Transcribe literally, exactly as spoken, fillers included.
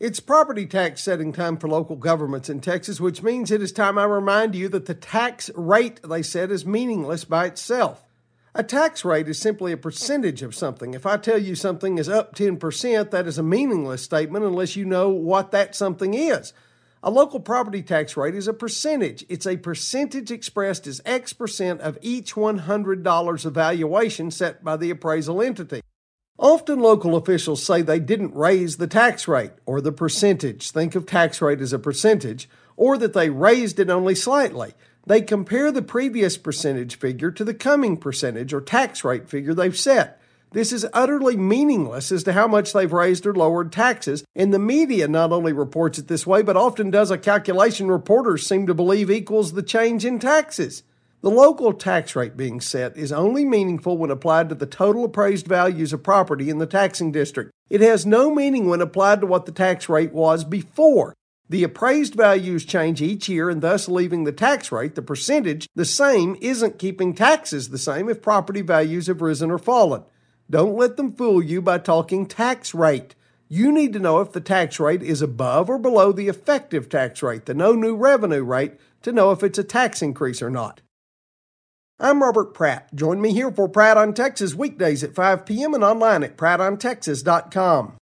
It's property tax setting time for local governments in Texas, which means it is time I remind you that the tax rate they set is meaningless by itself. A tax rate is simply a percentage of something. If I tell you something is up ten percent, that is a meaningless statement unless you know what that something is. A local property tax rate is a percentage. It's a percentage expressed as X percent of each one hundred dollars of valuation set by the appraisal entity. Often local officials say they didn't raise the tax rate or the percentage. Think of tax rate as a percentage, or that they raised it only slightly. They compare the previous percentage figure to the coming percentage or tax rate figure they've set. This is utterly meaningless as to how much they've raised or lowered taxes, and the media not only reports it this way, but often does a calculation reporters seem to believe equals the change in taxes. The local tax rate being set is only meaningful when applied to the total appraised values of property in the taxing district. It has no meaning when applied to what the tax rate was before. The appraised values change each year, and thus leaving the tax rate, the percentage, the same isn't keeping taxes the same if property values have risen or fallen. Don't let them fool you by talking tax rate. You need to know if the tax rate is above or below the effective tax rate, the no new revenue rate, to know if it's a tax increase or not. I'm Robert Pratt. Join me here for Pratt on Texas weekdays at five p.m. and online at pratt on texas dot com.